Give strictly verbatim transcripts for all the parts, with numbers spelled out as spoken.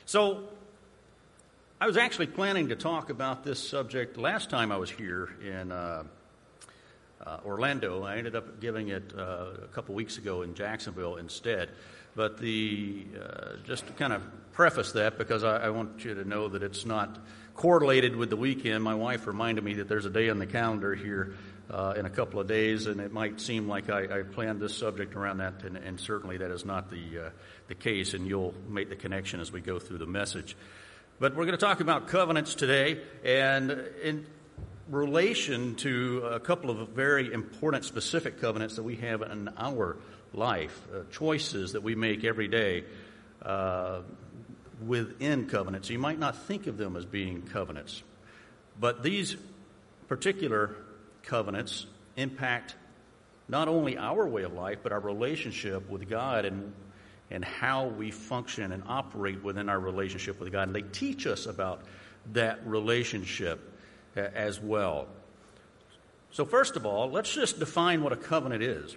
So, I was actually planning to talk about this subject last time I was here in uh, uh, Orlando. I ended up giving it uh, a couple weeks ago in Jacksonville instead. But the uh, just to kind of preface that, because I, I want you to know that it's not correlated with the weekend. My wife reminded me that there's a day on the calendar here uh, in a couple of days, and it might seem like I, I planned this subject around that, and, and certainly that is not the uh, the case, and you'll make the connection as we go through the message. But we're going to talk about covenants today, and in relation to a couple of very important specific covenants that we have in our life, uh, choices that we make every day uh, within covenants. You might not think of them as being covenants, but these particular covenants impact not only our way of life, but our relationship with God and and how we function and operate within our relationship with God. And they teach us about that relationship uh, as well. So first of all, let's just define what a covenant is.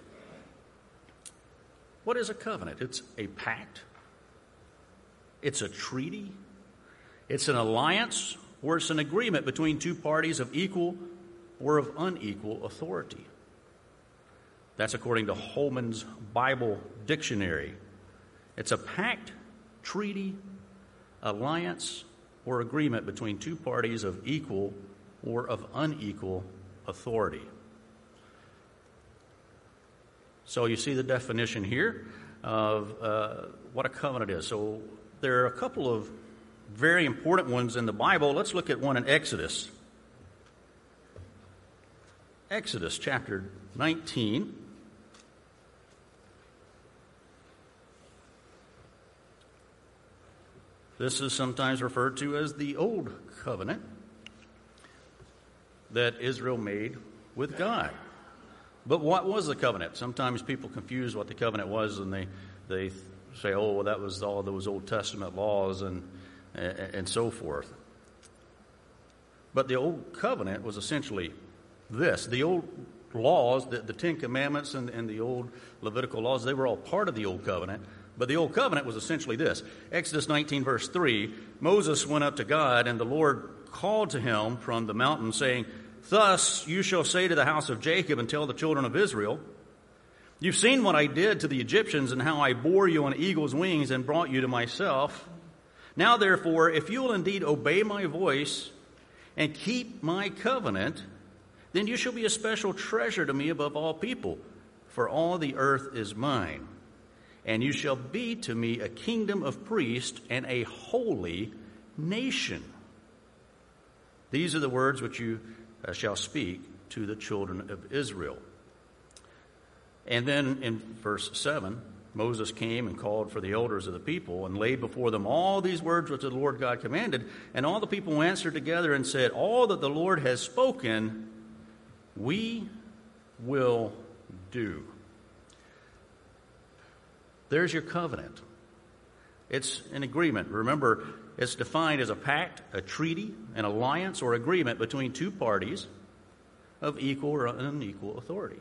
What is a covenant? It's a pact. It's a treaty. It's an alliance, or it's an agreement between two parties of equal or of unequal authority. That's according to Holman's Bible Dictionary. It's a pact, treaty, alliance, or agreement between two parties of equal or of unequal authority. So you see the definition here of uh, what a covenant is. So there are a couple of very important ones in the Bible. Let's look at one in Exodus. Exodus chapter nineteen. This is sometimes referred to as the Old Covenant that Israel made with God. But what was the covenant? Sometimes people confuse what the covenant was, and they they say, oh, well, that was all those Old Testament laws and and so forth. But the Old Covenant was essentially this. The old laws, the, the Ten Commandments and, and the old Levitical laws, they were all part of the Old Covenant. But the Old Covenant was essentially this. Exodus nineteen, verse three, Moses went up to God, and the Lord called to him from the mountain, saying, thus you shall say to the house of Jacob and tell the children of Israel, you've seen what I did to the Egyptians and how I bore you on eagle's wings and brought you to myself. Now therefore, if you will indeed obey my voice and keep my covenant, then you shall be a special treasure to me above all people, for all the earth is mine. And you shall be to me a kingdom of priests and a holy nation. These are the words which you uh, shall speak to the children of Israel. And then in verse seven, Moses came and called for the elders of the people and laid before them all these words which the Lord God commanded. And all the people answered together and said, all that the Lord has spoken, we will do. There's your covenant. It's an agreement. Remember, it's defined as a pact, a treaty, an alliance, or agreement between two parties of equal or unequal authority.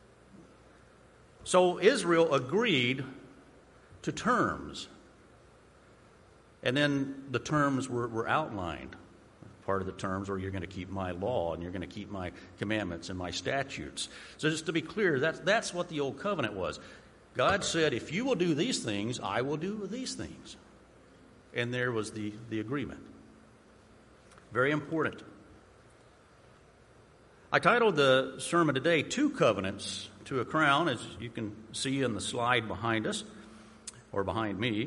So Israel agreed to terms. And then the terms were, were outlined. Part of the terms were, you're going to keep my law and you're going to keep my commandments and my statutes. So just to be clear, that's, that's what the Old Covenant was. God said, if you will do these things, I will do these things. And there was the, the agreement. Very important. I titled the sermon today, Two Covenants to a Crown, as you can see on the slide behind us, or behind me.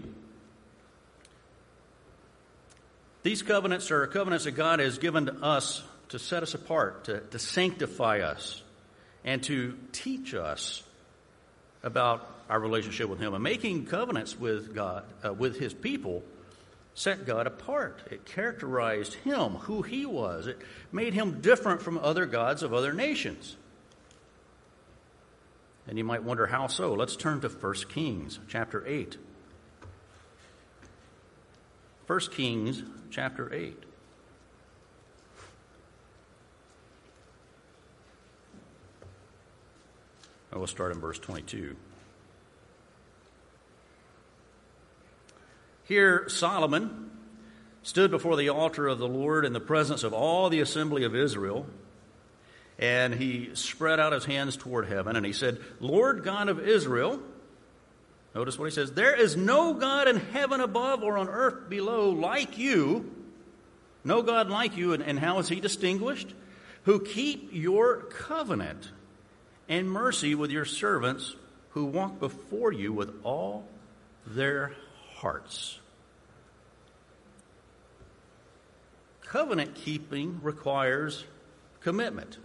These covenants are covenants that God has given to us to set us apart, to, to sanctify us, and to teach us about our relationship with Him. And making covenants with God, uh, with His people, set God apart. It characterized Him, who He was. It made Him different from other gods of other nations. And you might wonder, how so? Let's turn to First Kings chapter eight. First Kings chapter eight. I will start in verse twenty-two. Here Solomon stood before the altar of the Lord in the presence of all the assembly of Israel, and he spread out his hands toward heaven, and he said, Lord God of Israel, notice what he says, there is no God in heaven above or on earth below like you, no God like you, and, and how is he distinguished? Who keep your covenant and mercy with your servants who walk before you with all their hearts. Covenant keeping requires commitment.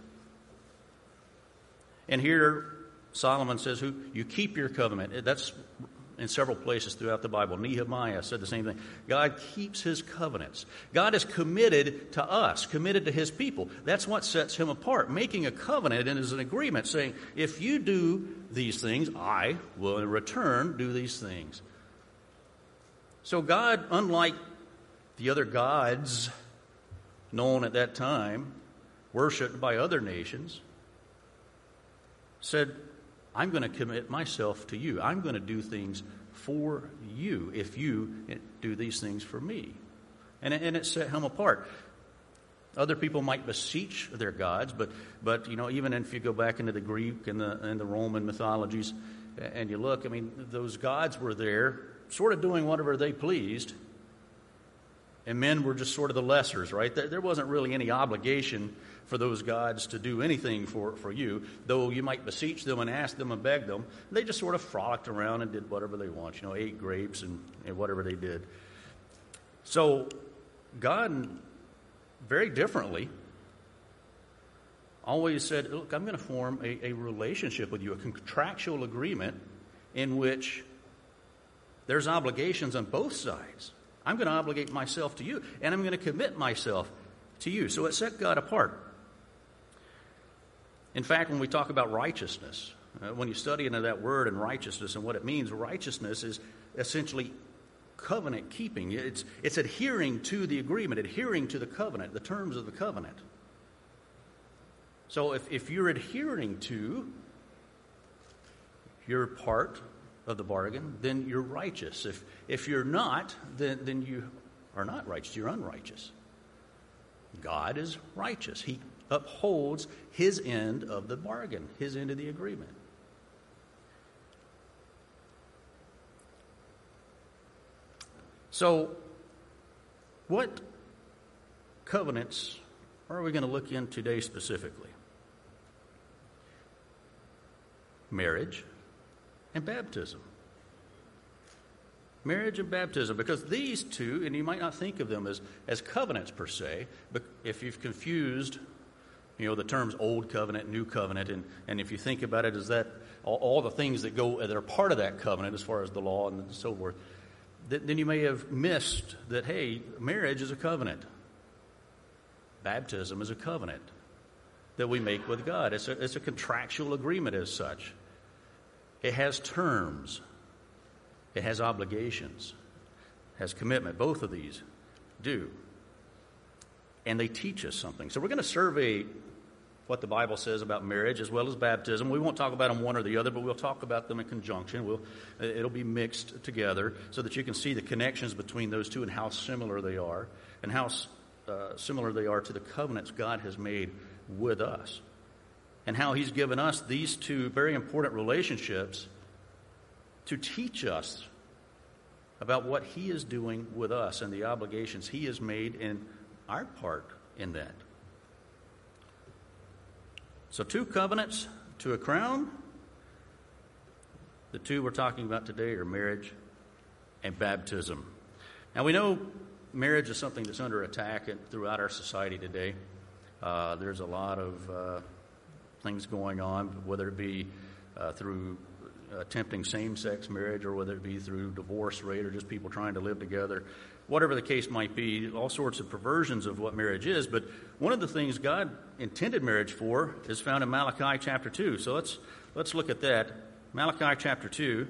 And here Solomon says, "Who you keep your covenant." That's in several places throughout the Bible. Nehemiah said the same thing. God keeps his covenants. God is committed to us, committed to his people. That's what sets him apart. Making a covenant and is an agreement saying, if you do these things, I will in return do these things. So God, unlike the other gods known at that time, worshipped by other nations, said, I'm going to commit myself to you. I'm going to do things for you if you do these things for me. And, and it set him apart. Other people might beseech their gods, but, but you know, even if you go back into the Greek and the, and the Roman mythologies and you look, I mean, those gods were there sort of doing whatever they pleased, and men were just sort of the lessers, right? There, there wasn't really any obligation for those gods to do anything for, for you, though you might beseech them and ask them and beg them. They just sort of frolicked around and did whatever they want, you know, ate grapes and, and whatever they did. So God, very differently, always said, look, I'm going to form a, a relationship with you, a contractual agreement in which there's obligations on both sides. I'm going to obligate myself to you, and I'm going to commit myself to you. So it set God apart. In fact, when we talk about righteousness, uh, when you study into that word and righteousness and what it means, righteousness is essentially covenant keeping. It's, it's adhering to the agreement, adhering to the covenant, the terms of the covenant. So if, if you're adhering to your part of the bargain, then you're righteous. If if you're not, then, then you are not righteous. You're unrighteous. God is righteous. He upholds his end of the bargain, his end of the agreement. So, what covenants are we going to look in today specifically? Marriage and baptism. Marriage and baptism, because these two, and you might not think of them as, as covenants per se, but if you've confused, you know, the terms old covenant, new covenant, and, and if you think about it as that, all, all the things that go, that are part of that covenant as far as the law and so forth, th- then you may have missed that, hey, marriage is a covenant. Baptism is a covenant that we make with God. It's a, it's a contractual agreement as such. It has terms. It has obligations. It has commitment. Both of these do. And they teach us something. So we're going to survey what the Bible says about marriage as well as baptism. We won't talk about them one or the other, but we'll talk about them in conjunction. We'll, it'll be mixed together so that you can see the connections between those two and how similar they are and how uh, similar they are to the covenants God has made with us. And how he's given us these two very important relationships to teach us about what he is doing with us and the obligations he has made in our part in that. So two covenants to a crown. The two we're talking about today are marriage and baptism. Now we know marriage is something that's under attack throughout our society today. Uh, there's a lot of uh, things going on, whether it be uh, through attempting same-sex marriage or whether it be through divorce rate or just people trying to live together. Whatever the case might be, all sorts of perversions of what marriage is. But one of the things God intended marriage for is found in Malachi chapter two. So let's let's look at that. Malachi chapter two.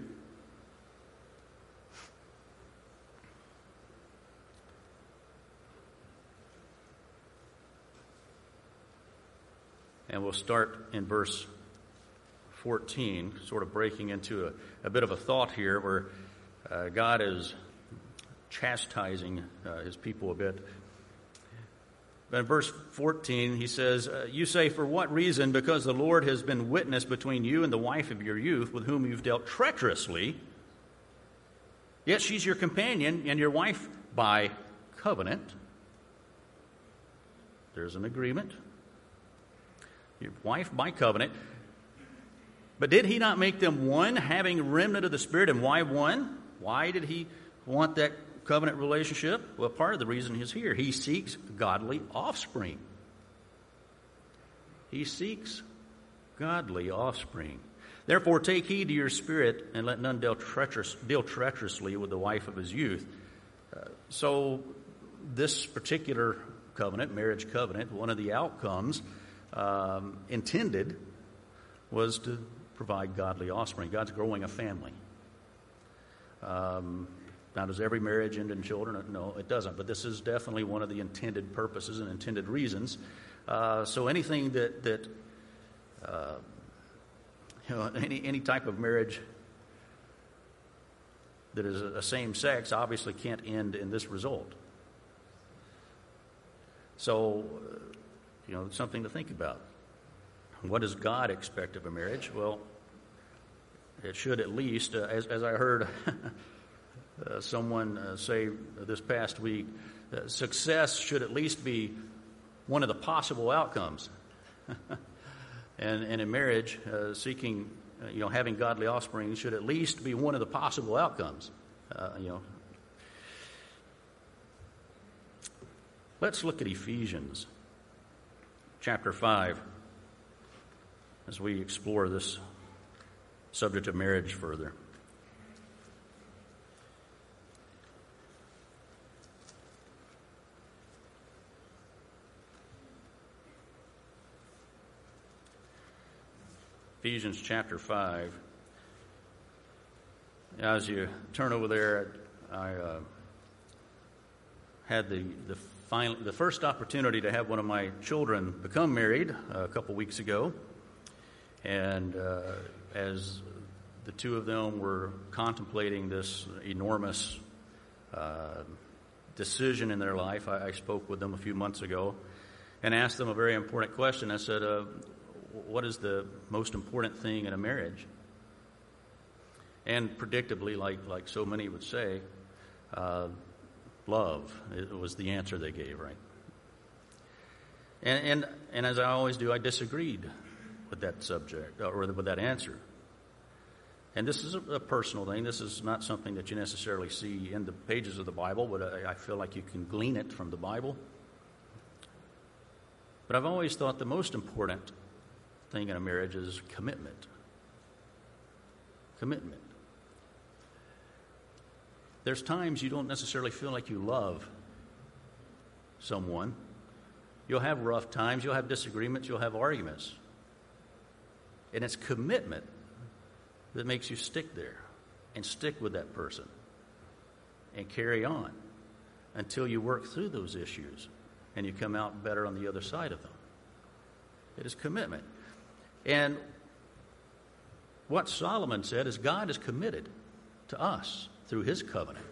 And we'll start in verse fourteen, sort of breaking into a, a bit of a thought here where uh, God is chastising uh, his people a bit. But in verse fourteen, he says, uh, you say, for what reason? Because the Lord has been witness between you and the wife of your youth, with whom you've dealt treacherously. Yet she's your companion and your wife by covenant. There's an agreement. Your wife by covenant. But did he not make them one, having remnant of the Spirit? And why one? Why did he want that covenant relationship? Well, part of the reason he's here. He seeks godly offspring. He seeks godly offspring. Therefore, take heed to your spirit, and let none deal, treacherous, deal treacherously with the wife of his youth. Uh, so, this particular covenant, marriage covenant, one of the outcomes um, intended was to provide godly offspring. God's growing a family. Um, now, does every marriage end in children? No, it doesn't. But this is definitely one of the intended purposes and intended reasons. Uh, so anything that, that uh, you know, any, any type of marriage that is a same sex obviously can't end in this result. So, you know, something to think about. What does God expect of a marriage? Well, it should at least, uh, as, as I heard uh, someone uh, say this past week, uh, success should at least be one of the possible outcomes. and, and in marriage, uh, seeking, uh, you know, having godly offspring should at least be one of the possible outcomes. Uh, you know. Let's look at Ephesians chapter five. As we explore this subject of marriage further. Ephesians chapter five. As you turn over there, I uh, had the the, final, the first opportunity to have one of my children become married uh, a couple weeks ago. And uh, as the two of them were contemplating this enormous uh, decision in their life, I, I spoke with them a few months ago and asked them a very important question. I said, uh, what is the most important thing in a marriage? And predictably, like, like so many would say, uh, love it was the answer they gave, right? And, and, and as I always do, I disagreed with that subject, or with that answer. And this is a, a personal thing. This is not something that you necessarily see in the pages of the Bible, but I, I feel like you can glean it from the Bible. But I've always thought the most important thing in a marriage is commitment. Commitment. There's times you don't necessarily feel like you love someone. You'll have rough times, you'll have disagreements, you'll have arguments. And it's commitment that makes you stick there and stick with that person and carry on until you work through those issues and you come out better on the other side of them. It is commitment. And what Solomon said is God is committed to us through his covenant.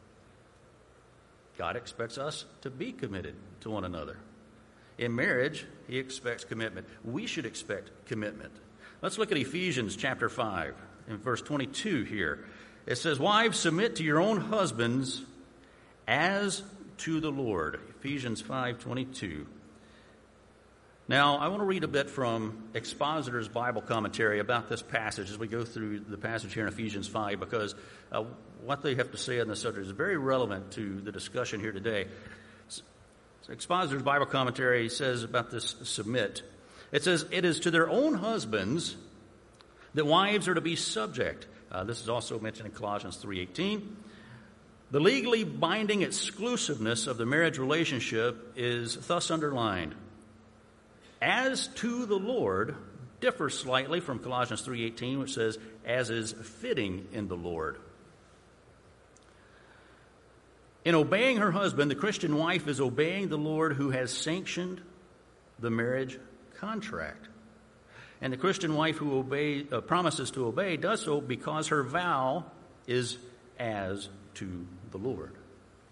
God expects us to be committed to one another. In marriage, he expects commitment. We should expect commitment. Let's look at Ephesians chapter five, in verse twenty-two here. It says, wives, submit to your own husbands as to the Lord. Ephesians five twenty-two. Now, I want to read a bit from Expositor's Bible commentary about this passage as we go through the passage here in Ephesians five, because uh, what they have to say on the subject is very relevant to the discussion here today. So Expositor's Bible commentary says about this submit. It says, it is to their own husbands that wives are to be subject. Uh, this is also mentioned in Colossians three eighteen. The legally binding exclusiveness of the marriage relationship is thus underlined. As to the Lord differs slightly from Colossians three eighteen, which says, as is fitting in the Lord. In obeying her husband, the Christian wife is obeying the Lord who has sanctioned the marriage contract. And the Christian wife who obey, uh, promises to obey does so because her vow is as to the Lord.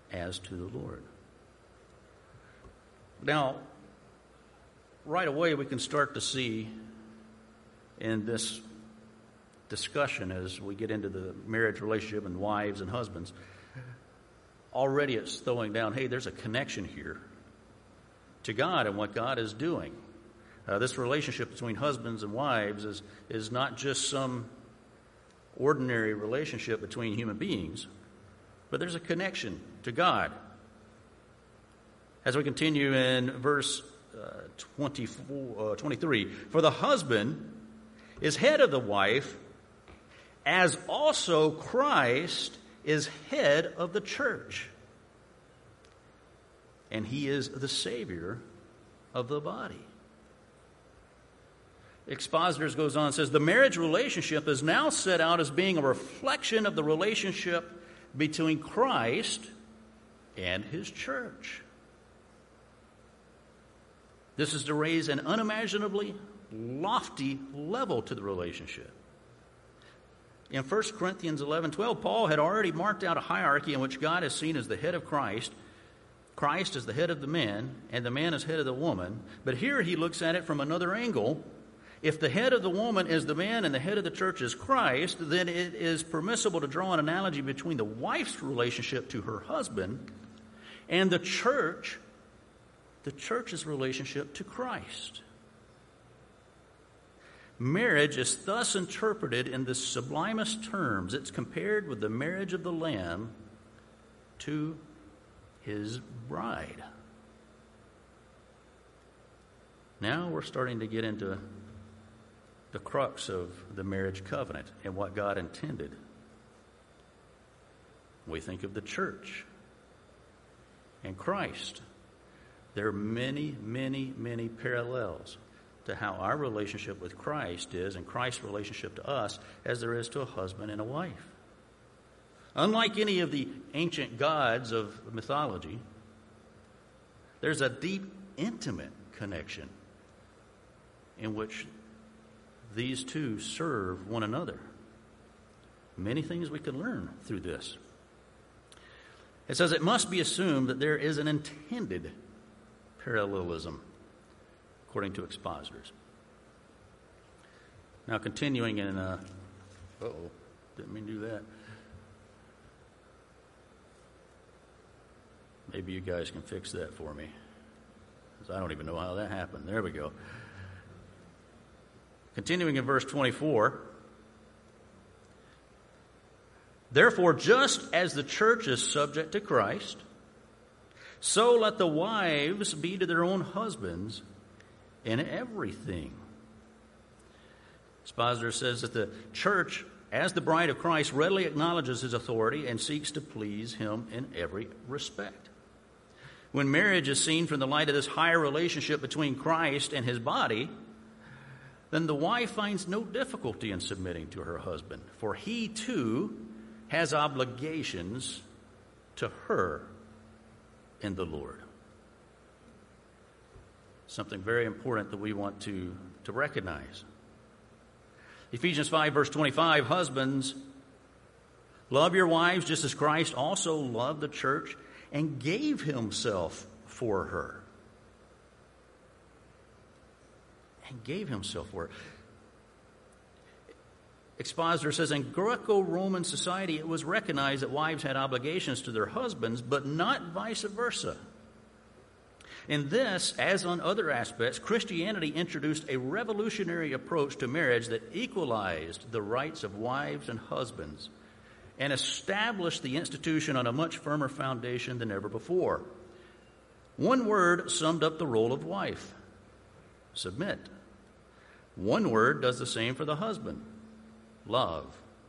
as to the Lord. Now, right away we can start to see in this discussion as we get into the marriage relationship and wives and husbands, already it's throwing down, hey, there's a connection here to God and what God is doing. Uh, this relationship between husbands and wives is, is not just some ordinary relationship between human beings, but there's a connection to God. As we continue in verse uh, twenty-four, uh, twenty-three, for the husband is head of the wife, as also Christ is head of the church, and he is the Savior of the body. Expositors goes on and says, the marriage relationship is now set out as being a reflection of the relationship between Christ and his church. This is to raise an unimaginably lofty level to the relationship. In First Corinthians eleven twelve, Paul had already marked out a hierarchy in which God is seen as the head of Christ. Christ is the head of the man, and the man is head of the woman. But here he looks at it from another angle. If the head of the woman is the man and the head of the church is Christ, then it is permissible to draw an analogy between the wife's relationship to her husband and the church, the church's relationship to Christ. Marriage is thus interpreted in the sublimest terms. It's compared with the marriage of the Lamb to his bride. Now we're starting to get into the crux of the marriage covenant and what God intended. We think of the church and Christ. There are many, many, many parallels to how our relationship with Christ is and Christ's relationship to us as there is to a husband and a wife. Unlike any of the ancient gods of mythology, there's a deep, intimate connection in which these two serve one another. Many things we can learn through this. It says it must be assumed that there is an intended parallelism, according to expositors. Now, continuing in, uh, uh-oh, didn't mean to do that. Maybe you guys can fix that for me, because I don't even know how that happened. There we go. Continuing in verse twenty-four, therefore, just as the church is subject to Christ, so let the wives be to their own husbands in everything. Expositor says that the church, as the bride of Christ, readily acknowledges his authority and seeks to please him in every respect. When marriage is seen from the light of this higher relationship between Christ and his body, then the wife finds no difficulty in submitting to her husband, for he too has obligations to her in the Lord. Something very important that we want to, to recognize. Ephesians five, verse twenty-five, husbands, love your wives just as Christ also loved the church and gave himself for her. And gave himself for her. Expositor says in Greco-Roman society it was recognized that wives had obligations to their husbands, but not vice versa. In this, as on other aspects, Christianity introduced a revolutionary approach to marriage that equalized the rights of wives and husbands and established the institution on a much firmer foundation than ever before. One word summed up the role of wife: submit. One word does the same for the husband: love.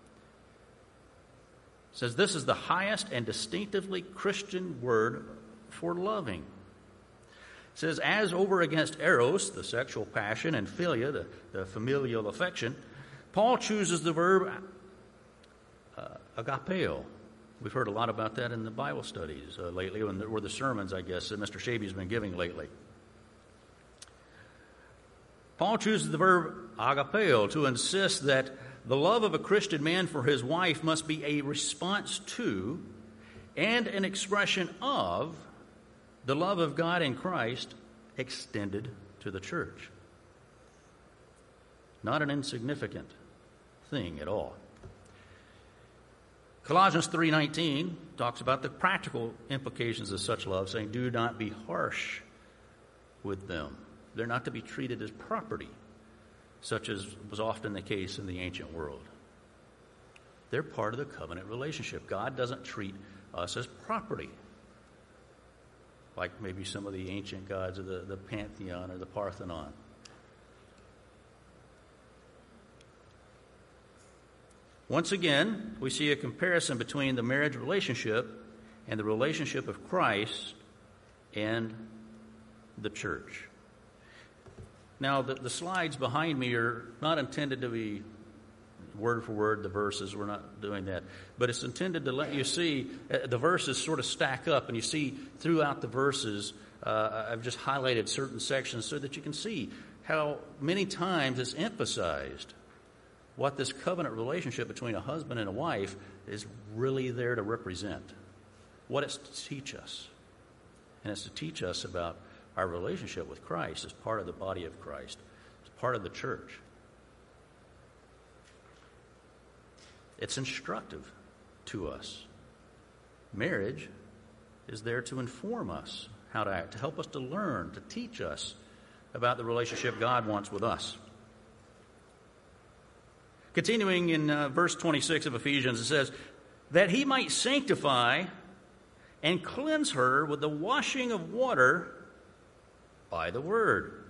It says this is the highest and distinctively Christian word for loving. It says, as over against eros, the sexual passion, and philia, the, the familial affection, Paul chooses the verb uh, agapeo. We've heard a lot about that in the Bible studies uh, lately, or the, or the sermons, I guess, that Mister Shaby's been giving lately. Paul chooses the verb agapeo to insist that the love of a Christian man for his wife must be a response to and an expression of the love of God in Christ extended to the church. Not an insignificant thing at all. Colossians three nineteen talks about the practical implications of such love, saying, do not be harsh with them. They're not to be treated as property, such as was often the case in the ancient world. They're part of the covenant relationship. God doesn't treat us as property, like maybe some of the ancient gods of the, the Pantheon or the Parthenon. Once again, we see a comparison between the marriage relationship and the relationship of Christ and the church. Now, the, the slides behind me are not intended to be word for word the verses. We're not doing that. But it's intended to let you see uh, the verses sort of stack up, and you see throughout the verses, uh, I've just highlighted certain sections so that you can see how many times it's emphasized what this covenant relationship between a husband and a wife is really there to represent, what it's to teach us. And it's to teach us about our relationship with Christ as part of the body of Christ, as part of the church. It's instructive to us. Marriage is there to inform us how to act, to help us to learn, to teach us about the relationship God wants with us. Continuing in uh, verse twenty-six of Ephesians, it says, that he might sanctify and cleanse her with the washing of water by the word.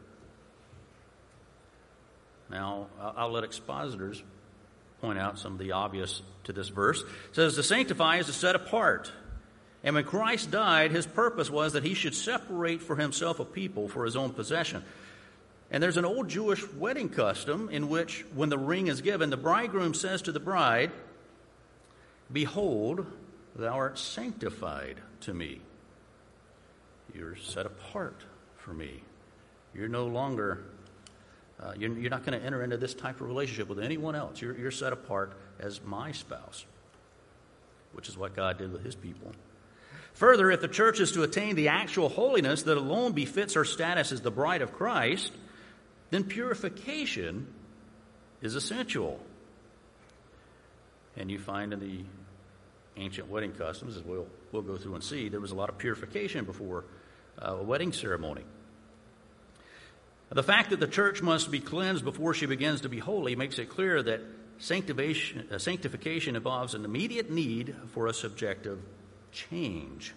Now, I'll let expositors point out some of the obvious to this verse. It says, to sanctify is to set apart. And when Christ died, his purpose was that he should separate for himself a people for his own possession. And there's an old Jewish wedding custom in which, when the ring is given, the bridegroom says to the bride, behold, thou art sanctified to me. You're set apart for me. You're no longer, uh, you're, you're not going to enter into this type of relationship with anyone else. You're, you're set apart as my spouse, which is what God did with his people. Further, if the church is to attain the actual holiness that alone befits her status as the bride of Christ, then purification is essential. And you find in the ancient wedding customs, as we'll, we'll go through and see, there was a lot of purification before uh, a wedding ceremony. The fact that the church must be cleansed before she begins to be holy makes it clear that sanctification, uh, sanctification involves an immediate need for a subjective change.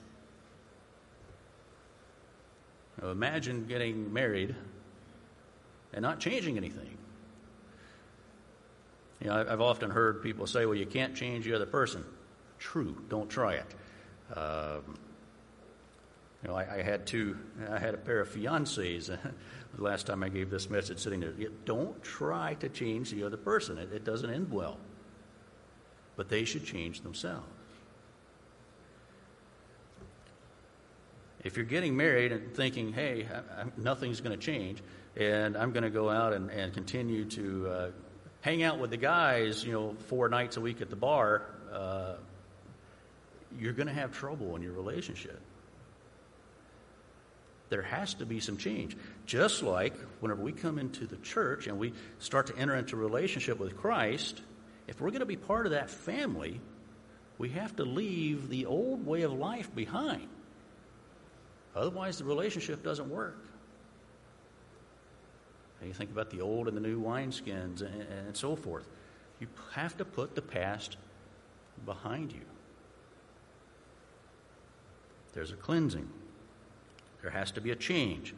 Now imagine getting married and not changing anything. You know, I've often heard people say, well, you can't change the other person. True, don't try it. Um, you know, I, I had two, I had a pair of fiancés the last time I gave this message sitting there. Don't try to change the other person. It, it doesn't end well. But they should change themselves. If you're getting married and thinking, hey, I, I, nothing's going to change, and I'm going to go out and, and continue to uh, hang out with the guys, you know, four nights a week at the bar, uh, you're going to have trouble in your relationship. There has to be some change. Just like whenever we come into the church and we start to enter into a relationship with Christ, if we're going to be part of that family, we have to leave the old way of life behind. Otherwise, the relationship doesn't work. And you think about the old and the new wineskins and, and so forth. You have to put the past behind you. There's a cleansing. There has to be a change.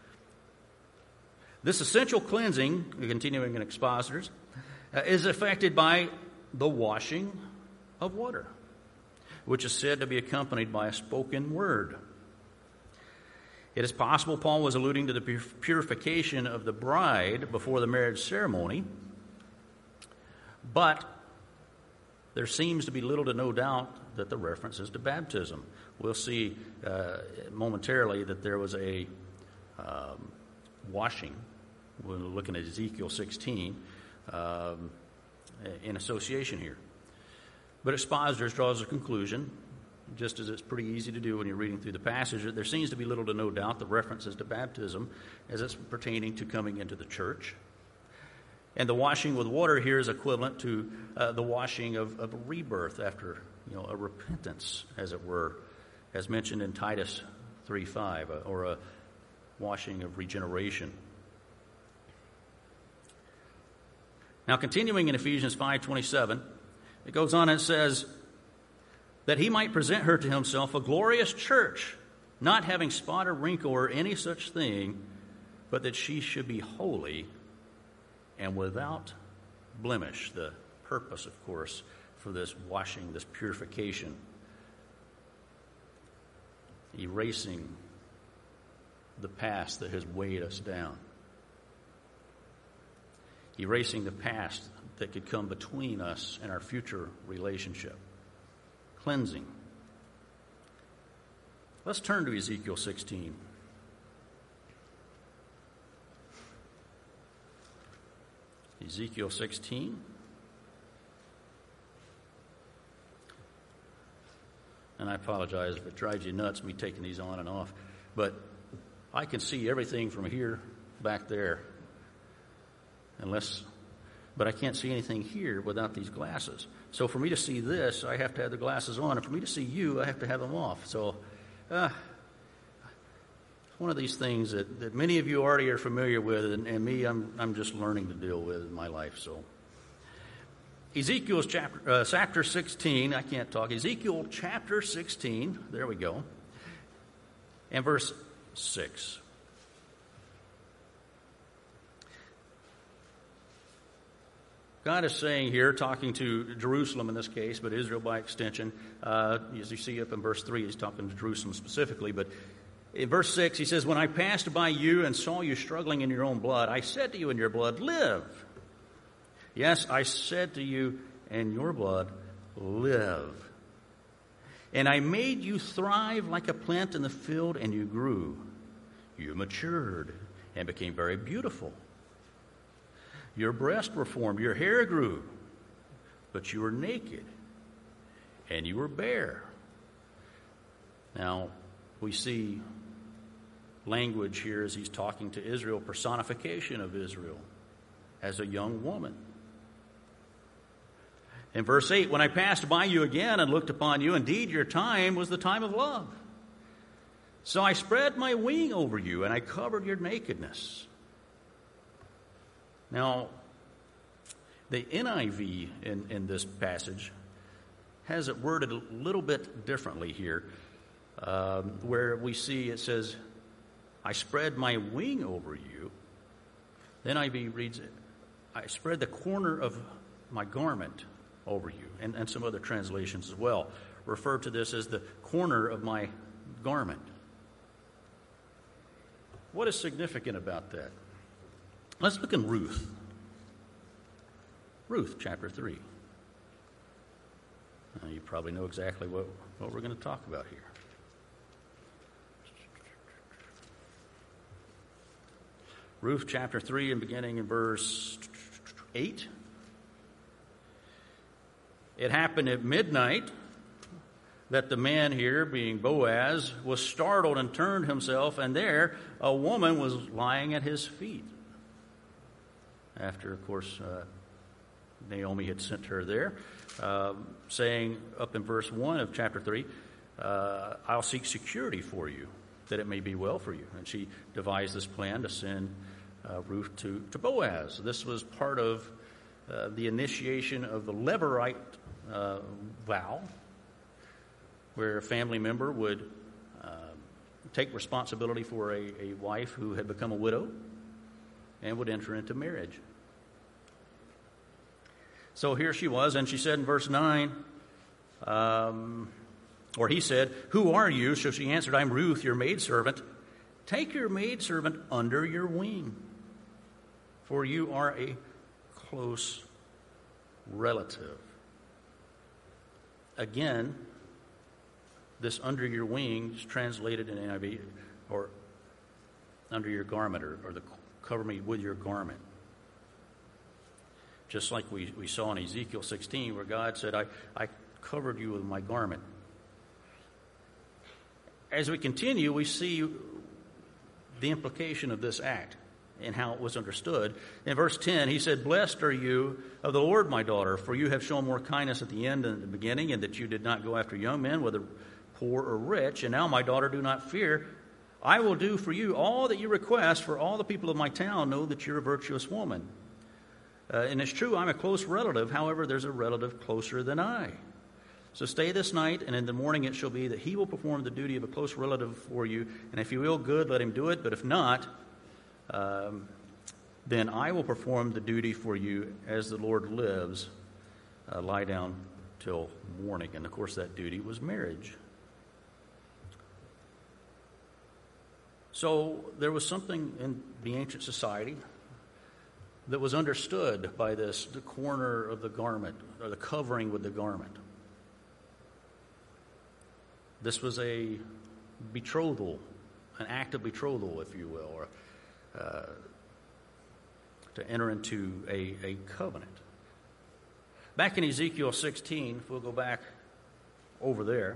This essential cleansing, continuing in expositors, uh, is affected by the washing of water, which is said to be accompanied by a spoken word. It is possible Paul was alluding to the purification of the bride before the marriage ceremony, but there seems to be little to no doubt that the reference is to baptism. We'll see uh, momentarily that there was a um, washing. We're looking at Ezekiel sixteen um, in association here. But expositors draws a conclusion just as it's pretty easy to do when you're reading through the passage, there seems to be little to no doubt the references to baptism as it's pertaining to coming into the church. And the washing with water here is equivalent to uh, the washing of, of a rebirth after, you know, a repentance, as it were, as mentioned in Titus three five, uh, or a washing of regeneration. Now, continuing in Ephesians five twenty-seven, it goes on and says that he might present her to himself a glorious church, not having spot or wrinkle or any such thing, but that she should be holy and without blemish. The purpose, of course, for this washing, this purification, erasing the past that has weighed us down, erasing the past that could come between us and our future relationship, cleansing. Let's turn to Ezekiel sixteen. Ezekiel sixteen. And I apologize if it drives you nuts, me taking these on and off, but I can see everything from here back there, unless, but I can't see anything here without these glasses. So for me to see this, I have to have the glasses on, and for me to see you, I have to have them off. So, uh, one of these things that, that many of you already are familiar with, and, and me, I'm I'm just learning to deal with in my life. So, Ezekiel's chapter uh, chapter sixteen. I can't talk. Ezekiel chapter sixteen. There we go. And verse six. God is saying here, talking to Jerusalem in this case, but Israel by extension. Uh, as you see up in verse three, he's talking to Jerusalem specifically. But in verse six, he says, "When I passed by you and saw you struggling in your own blood, I said to you in your blood, live. Yes, I said to you, in your blood, live. And I made you thrive like a plant in the field, and you grew. You matured and became very beautiful. Your breasts were formed, your hair grew, but you were naked, and you were bare." Now, we see language here as he's talking to Israel, personification of Israel as a young woman. In verse eight, "When I passed by you again and looked upon you, indeed your time was the time of love. So I spread my wing over you, and I covered your nakedness." Now, the N I V in, in this passage has it worded a little bit differently here, um, where we see it says, "I spread my wing over you." The N I V reads, "I spread the corner of my garment over you," and, and some other translations as well refer to this as the corner of my garment. What is significant about that? Let's look in Ruth. Ruth, chapter three. Uh, you probably know exactly what, what we're going to talk about here. Ruth, chapter three, and beginning in verse eight. "It happened at midnight that the man here, being Boaz, was startled and turned himself, and there a woman was lying at his feet." After, of course, uh, Naomi had sent her there, uh, saying up in verse one of chapter three, uh, "I'll seek security for you, that it may be well for you." And she devised this plan to send uh, Ruth to, to Boaz. This was part of uh, the initiation of the Levirate uh, vow, where a family member would uh, take responsibility for a, a wife who had become a widow and would enter into marriage. So here she was, and she said in verse nine, um, or he said, "Who are you?" So she answered, "I'm Ruth, your maidservant. Take your maidservant under your wing, for you are a close relative." Again, this "under your wing" is translated in N I V, or under your garment, or, or the cover me with your garment. Just like we, we saw in Ezekiel sixteen, where God said, I, I covered you with my garment. as we continue, we see the implication of this act and how it was understood. In verse ten, he said, "Blessed are you of the Lord, my daughter, for you have shown more kindness at the end than at the beginning, and that you did not go after young men, whether poor or rich. And now, my daughter, do not fear. I will do for you all that you request, for all the people of my town know that you're a virtuous woman. Uh, and it's true, I'm a close relative. However, there's a relative closer than I. So stay this night, and in the morning it shall be that he will perform the duty of a close relative for you. And if you will, good, let him do it. But if not, um, then I will perform the duty for you as the Lord lives. Uh, lie down till morning." And of course, that duty was marriage. So there was something in the ancient society that was understood by this, the corner of the garment, or the covering with the garment. This was a betrothal, an act of betrothal, if you will, or uh, to enter into a, a covenant. Back in Ezekiel sixteen, if we'll go back over there,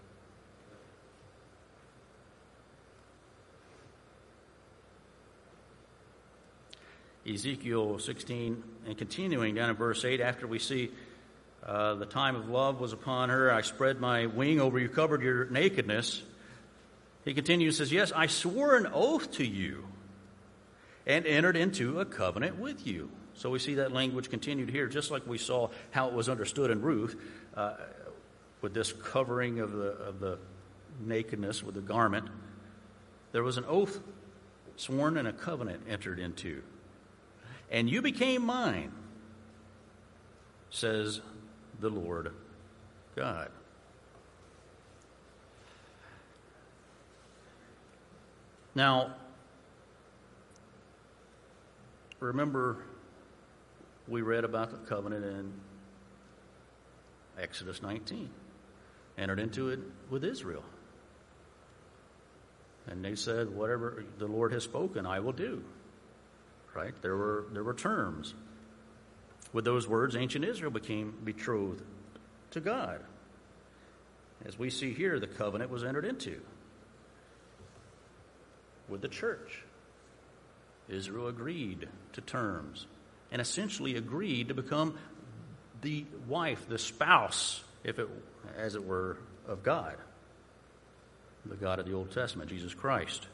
Ezekiel sixteen, and continuing down in verse eight, after we see uh, the time of love was upon her, I spread my wing over you, covered your nakedness. He continues, says, "Yes, I swore an oath to you and entered into a covenant with you." So we see that language continued here, just like we saw how it was understood in Ruth, uh, with this covering of the, of the nakedness with the garment. There was an oath sworn and a covenant entered into. "And you became mine, says the Lord God." Now, remember, we read about the covenant in Exodus nineteen. Entered into it with Israel. And they said, "Whatever the Lord has spoken, I will do." Right? There were there were terms. With those words, ancient Israel became betrothed to God. As we see here, the covenant was entered into with the church. Israel agreed to terms and essentially agreed to become the wife, the spouse, if it, as it were, of God, the God of the Old Testament, Jesus Christ.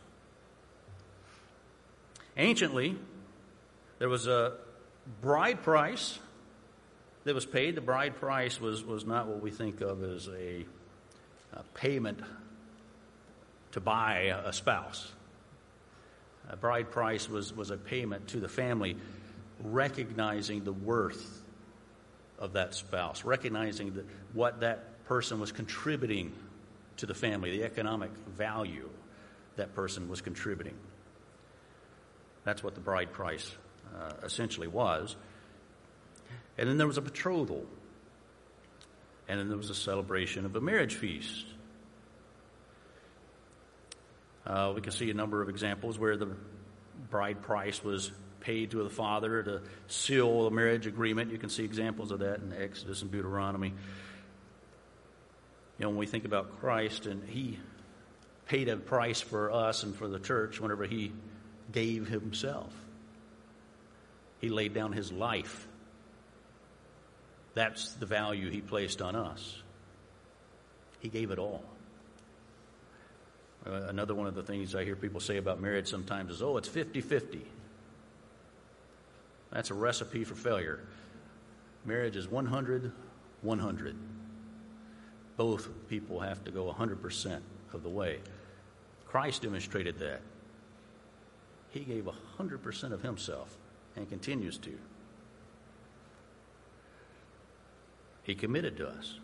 Anciently, there was a bride price that was paid. The bride price was, was not what we think of as a, a payment to buy a spouse. A bride price was, was a payment to the family, recognizing the worth of that spouse, recognizing that what that person was contributing to the family, the economic value that person was contributing. That's what the bride price uh, essentially was. And then there was a betrothal. And then there was a celebration of a marriage feast. Uh, we can see a number of examples where the bride price was paid to the father to seal a marriage agreement. You can see examples of that in Exodus and Deuteronomy. You know, when we think about Christ, and he paid a price for us and for the church whenever he gave himself. He laid down his life. That's the value he placed on us. He gave it all. Uh, another one of the things I hear people say about marriage sometimes is, oh, it's fifty-fifty. That's a recipe for failure. Marriage is one hundred one hundred. Both people have to go one hundred percent of the way. Christ demonstrated that. He gave one hundred percent of himself and continues to. He committed to us.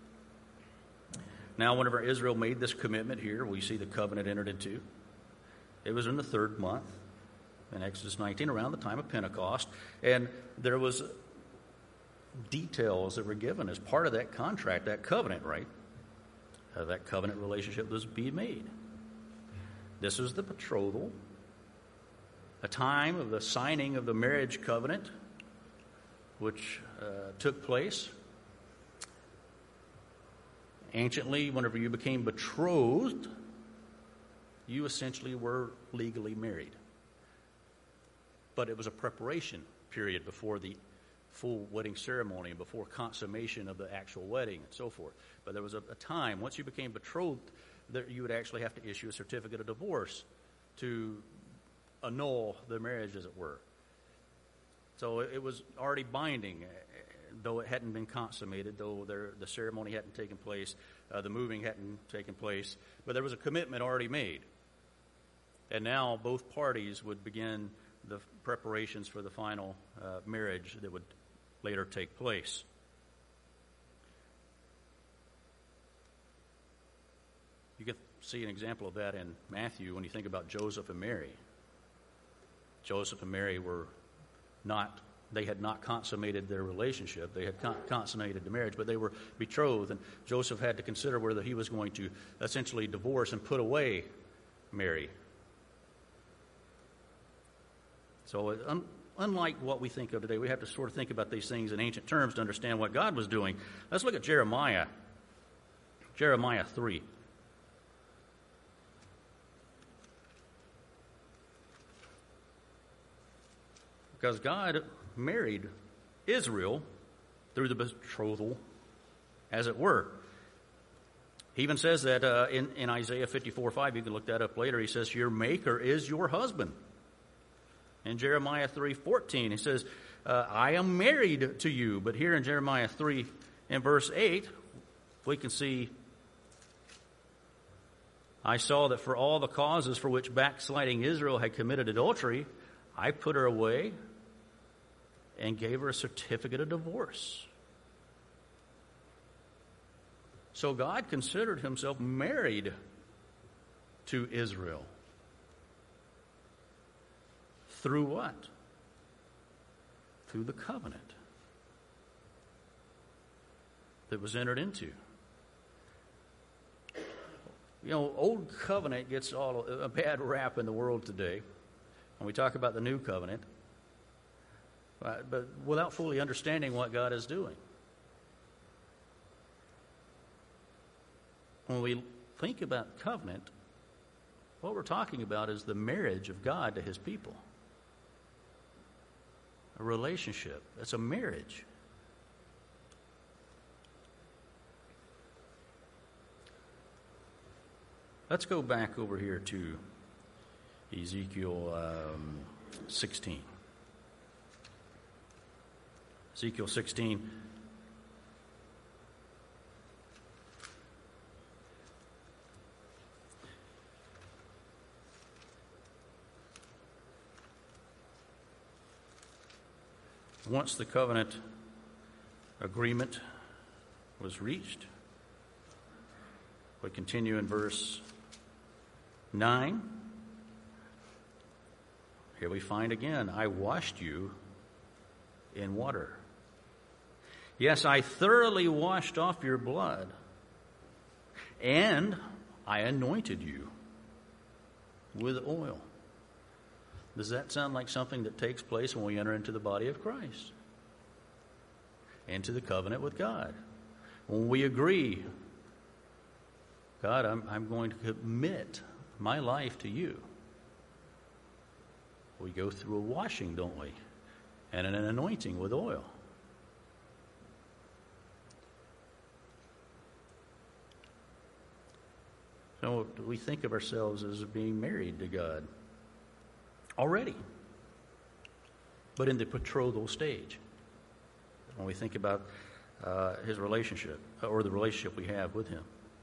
Now, whenever Israel made this commitment here, we see the covenant entered into. It was in the third month, in Exodus nineteen, around the time of Pentecost, and there was details that were given as part of that contract, that covenant, right? Uh, that covenant relationship was being made. This was the betrothal, a time of the signing of the marriage covenant, which uh, took place. Anciently, whenever you became betrothed, you essentially were legally married. But it was a preparation period before the full wedding ceremony and before consummation of the actual wedding and so forth. But there was a, a time, once you became betrothed, that you would actually have to issue a certificate of divorce to annul the marriage, as it were. So it, it was already binding, though it hadn't been consummated, though there, the ceremony hadn't taken place, uh, the moving hadn't taken place, but there was a commitment already made. And now both parties would begin the preparations for the final uh, marriage that would later take place. You can see an example of that in Matthew when you think about Joseph and Mary. Joseph and Mary were not, they had not consummated their relationship. They had con- consummated the marriage, but they were betrothed, and Joseph had to consider whether he was going to essentially divorce and put away Mary. So un- unlike what we think of today, we have to sort of think about these things in ancient terms to understand what God was doing. Let's look at Jeremiah. Jeremiah three. Because God married Israel through the betrothal, as it were. He even says that uh, in, in Isaiah fifty-four five, you can look that up later, he says, your maker is your husband. In Jeremiah three fourteen, he says, uh, I am married to you. But here in Jeremiah three and verse eight, we can see, I saw that for all the causes for which backsliding Israel had committed adultery, I put her away and gave her a certificate of divorce. So God considered himself married to Israel. Through what? Through the covenant that was entered into. You know, old covenant gets all a bad rap in the world today. When we talk about the new covenant, but, but without fully understanding what God is doing. When we think about covenant, what we're talking about is the marriage of God to his people. A relationship. It's a marriage. Let's go back over here to Ezekiel um, sixteen. Ezekiel sixteen. Once the covenant agreement was reached, we continue in verse nine. Here we find again, I washed you in water. Yes, I thoroughly washed off your blood, and I anointed you with oil. Does that sound like something that takes place when we enter into the body of Christ? Into the covenant with God. When we agree, God, I'm, I'm going to commit my life to you. We go through a washing, don't we? And an anointing with oil. So we think of ourselves as being married to God already, but in the betrothal stage. When we think about uh, his relationship, or the relationship we have with him.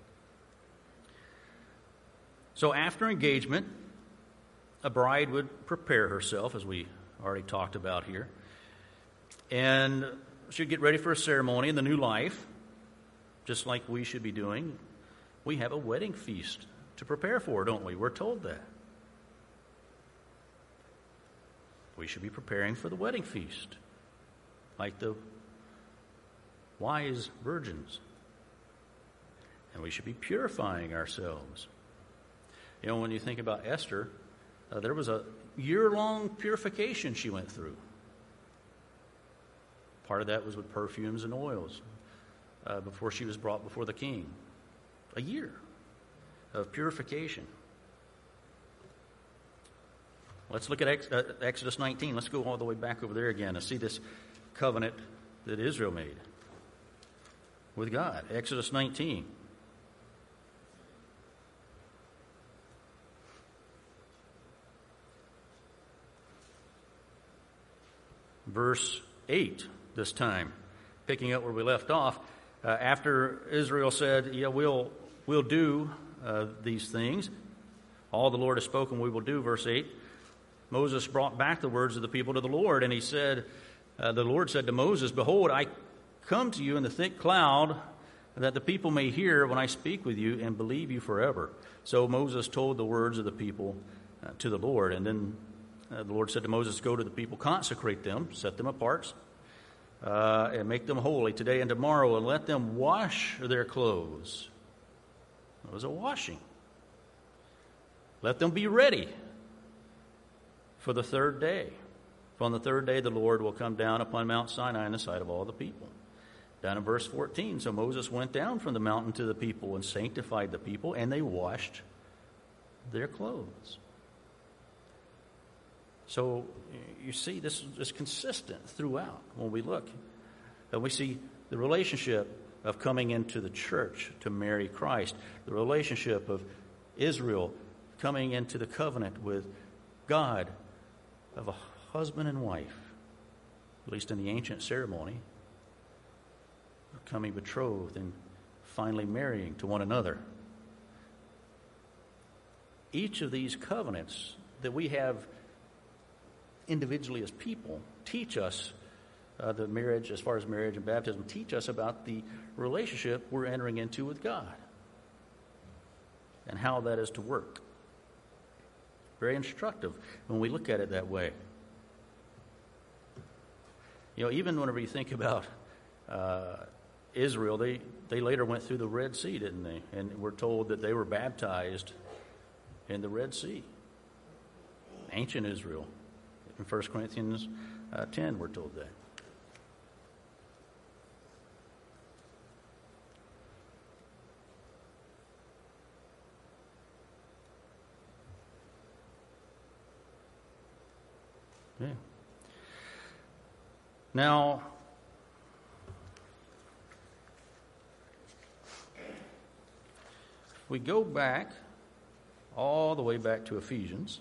So after engagement, a bride would prepare herself, as we already talked about here, and she'd get ready for a ceremony in the new life, just like we should be doing. We have a wedding feast to prepare for, don't we? We're told that. We should be preparing for the wedding feast, like the wise virgins. And we should be purifying ourselves. You know, when you think about Esther, uh, there was a year-long purification she went through. Part of that was with perfumes and oils uh, before she was brought before the king. A year of purification. Let's look at Ex- uh, Exodus nineteen. Let's go all the way back over there again and see this covenant that Israel made with God. Exodus nineteen. Verse eight this time, picking up where we left off. Uh, after Israel said, yeah, we'll, we'll do uh, these things, all the Lord has spoken we will do, verse eight, Moses brought back the words of the people to the Lord, and he said, uh, the Lord said to Moses, behold, I come to you in the thick cloud, that the people may hear when I speak with you and believe you forever. So Moses told the words of the people uh, to the Lord, and then uh, the Lord said to Moses, go to the people, consecrate them, set them apart, uh, and make them holy today and tomorrow, and let them wash their clothes. It was a washing. Let them be ready for the third day. For on the third day the Lord will come down upon Mount Sinai in the sight of all the people. Down in verse fourteen, so Moses went down from the mountain to the people and sanctified the people, and they washed their clothes. So you see, this is consistent throughout when we look. And we see the relationship of coming into the church to marry Christ, the relationship of Israel coming into the covenant with God of a husband and wife, at least in the ancient ceremony, becoming betrothed and finally marrying to one another. Each of these covenants that we have individually as people teach us uh, the marriage, as far as marriage and baptism, teach us about the relationship we're entering into with God and how that is to work. Very instructive when we look at it that way. You know, even whenever you think about uh, Israel, they, they later went through the Red Sea, didn't they? And we're told that they were baptized in the Red Sea. Ancient Israel. In First Corinthians uh, ten, we're told that. Yeah. Now, if we go back, all the way back to Ephesians,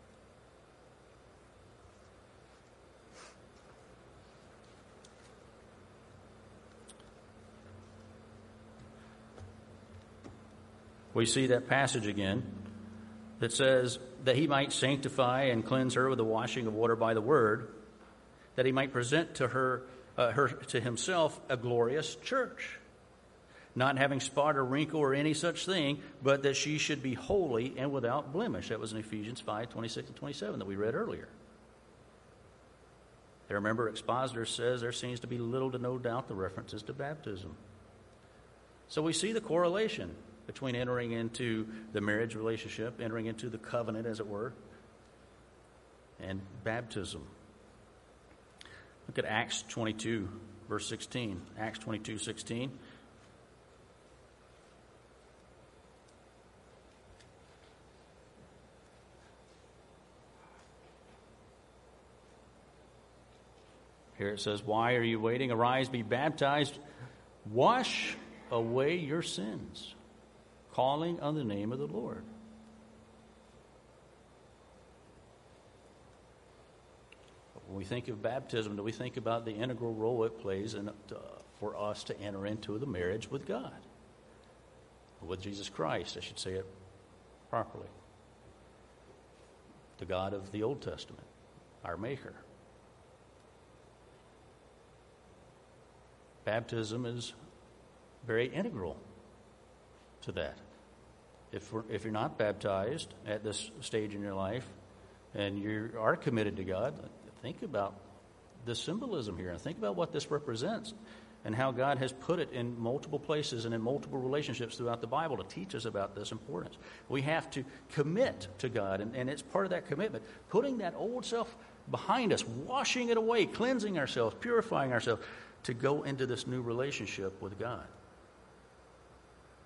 we see that passage again that says that he might sanctify and cleanse her with the washing of water by the word, that he might present to her, uh, her to himself a glorious church, not having spot or wrinkle or any such thing, but that she should be holy and without blemish. That was in Ephesians five, twenty-six and twenty-seven that we read earlier. And remember, Expositor says there seems to be little to no doubt the references to baptism. So we see the correlation between entering into the marriage relationship, entering into the covenant, as it were, and baptism. Look at Acts twenty-two, verse sixteen. Acts twenty-two, sixteen. Here it says, why are you waiting? Arise, be baptized, wash away your sins, calling on the name of the Lord. When we think of baptism, do we think about the integral role it plays in, uh, for us to enter into the marriage with God? With Jesus Christ, I should say it properly. The God of the Old Testament, our Maker. Baptism is very integral to that. If we're, if you're not baptized at this stage in your life and you are committed to God, think about the symbolism here and think about what this represents and how God has put it in multiple places and in multiple relationships throughout the Bible to teach us about this importance. We have to commit to God, and, and it's part of that commitment, putting that old self behind us, washing it away, cleansing ourselves, purifying ourselves to go into this new relationship with God.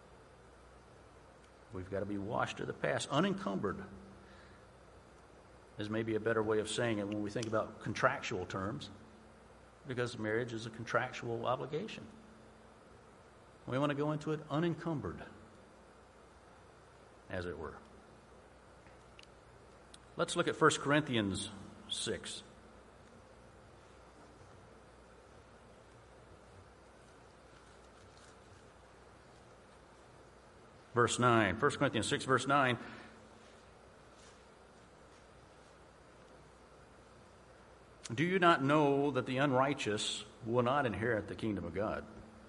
We've got to be washed of the past, unencumbered is maybe a better way of saying it when we think about contractual terms, because marriage is a contractual obligation. We want to go into it unencumbered, as it were. Let's look at First Corinthians six. Verse nine. First Corinthians six, verse nine. Do you not know that the unrighteous will not inherit the kingdom of God?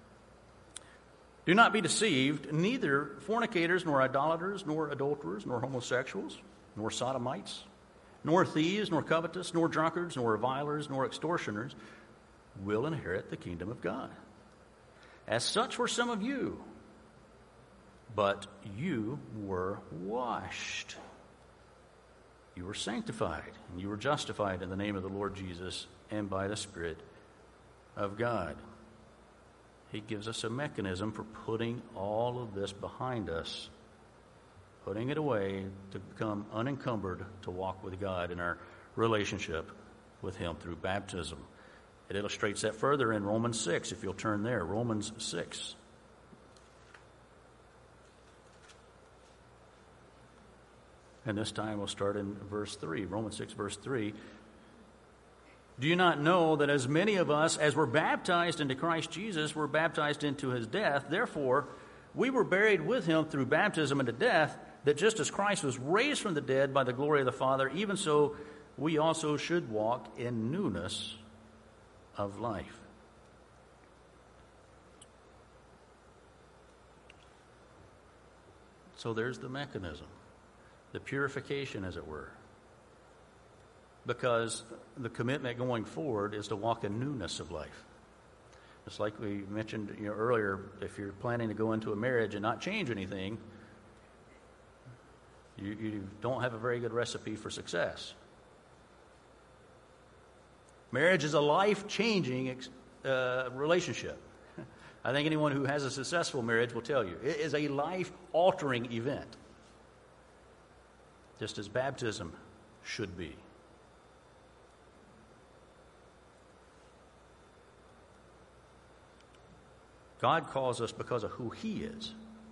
Do not be deceived, neither fornicators, nor idolaters, nor adulterers, nor homosexuals, nor sodomites, nor thieves, nor covetous, nor drunkards, nor revilers, nor extortioners will inherit the kingdom of God. As such were some of you, but you were washed. You were sanctified, and you were justified in the name of the Lord Jesus and by the Spirit of God. He gives us a mechanism for putting all of this behind us, putting it away to become unencumbered to walk with God in our relationship with Him through baptism. It illustrates that further in Romans six, if you'll turn there. Romans six. And this time we'll start in verse three. Romans six, verse three. Do you not know that as many of us as were baptized into Christ Jesus were baptized into His death? Therefore, we were buried with Him through baptism into death, that just as Christ was raised from the dead by the glory of the Father, even so we also should walk in newness of life. So there's the mechanism. The purification, as it were. Because the commitment going forward is to walk in newness of life. Just like we mentioned you know, earlier, if you're planning to go into a marriage and not change anything, you, you don't have a very good recipe for success. Marriage is a life-changing uh, relationship. I think anyone who has a successful marriage will tell you. It is a life-altering event. Just as baptism should be. God calls us because of who He is.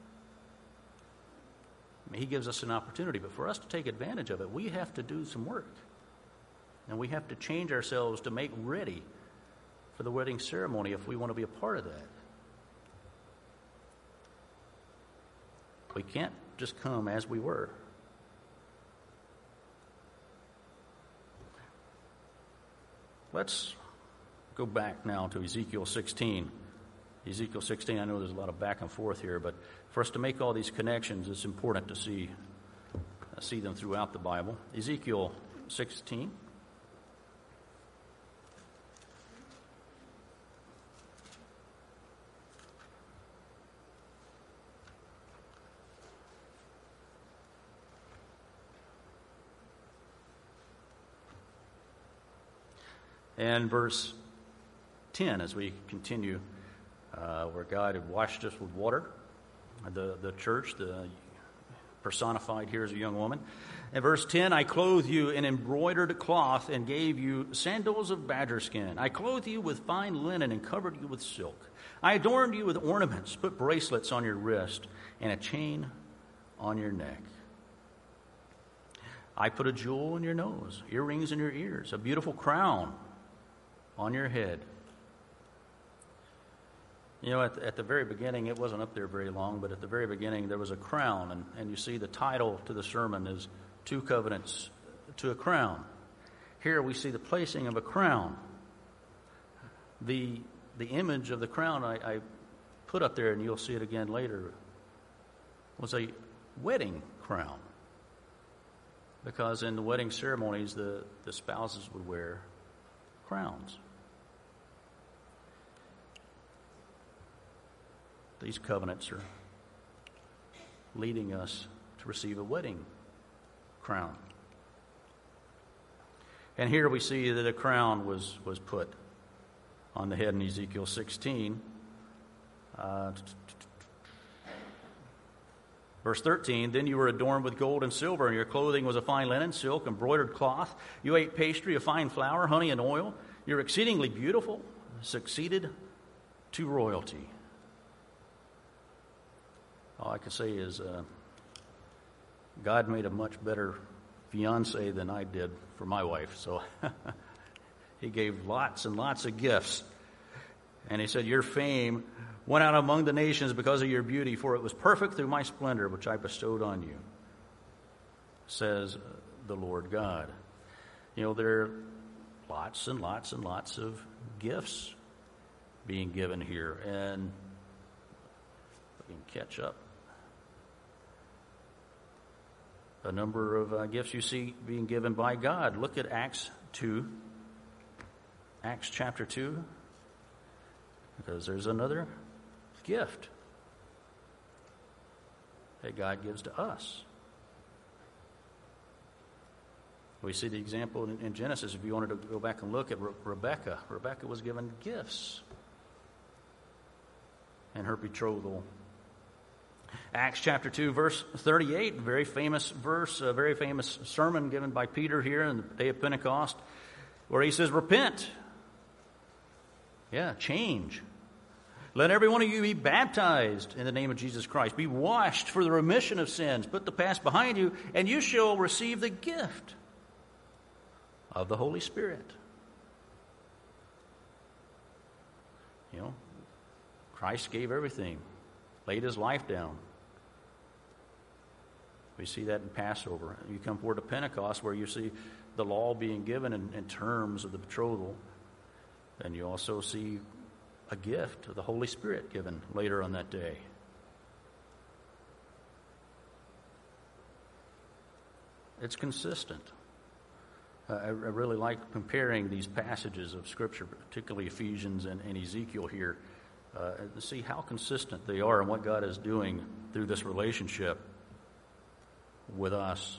I mean, He gives us an opportunity, but for us to take advantage of it, we have to do some work. And we have to change ourselves to make ready for the wedding ceremony if we want to be a part of that. We can't just come as we were. Let's go back now to Ezekiel sixteen. Ezekiel sixteen, I know there's a lot of back and forth here, but for us to make all these connections, it's important to see, uh, see them throughout the Bible. Ezekiel sixteen. And verse ten, as we continue, uh, where God had washed us with water, the, the church, the personified here as a young woman. In verse ten, I clothe you in embroidered cloth and gave you sandals of badger skin. I clothed you with fine linen and covered you with silk. I adorned you with ornaments, put bracelets on your wrist and a chain on your neck. I put a jewel in your nose, earrings in your ears, a beautiful crown on your head. You know, at, at the very beginning, it wasn't up there very long, but at the very beginning there was a crown, and, and you see the title to the sermon is Two Covenants to a Crown. Here we see the placing of a crown. The, the image of the crown I, I put up there, and you'll see it again later, was a wedding crown. Because in the wedding ceremonies, the, the spouses would wear crowns. These covenants are leading us to receive a wedding crown. And here we see that a crown was, was put on the head in Ezekiel sixteen. Uh, Verse thirteen, then you were adorned with gold and silver, and your clothing was of fine linen, silk, embroidered cloth. You ate pastry of fine flour, honey, and oil. You're exceedingly beautiful, succeeded to royalty. All I can say is uh, God made a much better fiancé than I did for my wife. So he gave lots and lots of gifts. And he said, your fame went out among the nations because of your beauty, for it was perfect through my splendor, which I bestowed on you, says the Lord God. You know, there are lots and lots and lots of gifts being given here. And we can catch up. A number of uh, gifts you see being given by God. Look at Acts two. Acts chapter two. Because there's another gift that God gives to us. We see the example in, in Genesis. If you wanted to go back and look at Re- Rebekah, Rebekah was given gifts in her betrothal. Acts chapter two, verse thirty-eight, very famous verse, a very famous sermon given by Peter here on the day of Pentecost, where he says, repent. Yeah, change. Let every one of you be baptized in the name of Jesus Christ. Be washed for the remission of sins. Put the past behind you, and you shall receive the gift of the Holy Spirit. You know, Christ gave everything, laid his life down. We see that in Passover. You come forward to Pentecost, where you see the law being given in, in terms of the betrothal. And you also see a gift of the Holy Spirit given later on that day. It's consistent. Uh, I, I really like comparing these passages of Scripture, particularly Ephesians and, and Ezekiel here, uh, to see how consistent they are and what God is doing through this relationship with us.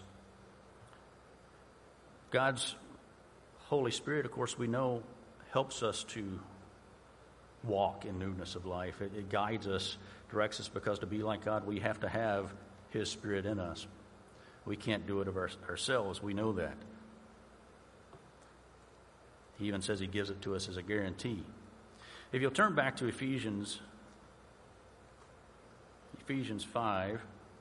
God's Holy Spirit, of course, we know, helps us to walk in newness of life. It, it guides us, directs us, because to be like God, we have to have his Spirit in us. We can't do it of our, ourselves. We know that. He even says he gives it to us as a guarantee. If you'll turn back to Ephesians, Ephesians five,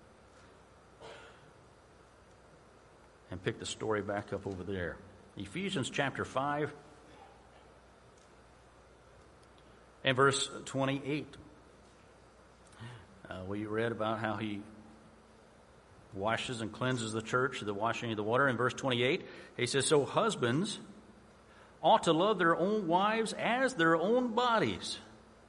and pick the story back up over there. Ephesians chapter five and verse twenty-eight. Uh, we read about how he washes and cleanses the church, the washing of the water. In verse twenty-eight, he says, so husbands ought to love their own wives as their own bodies.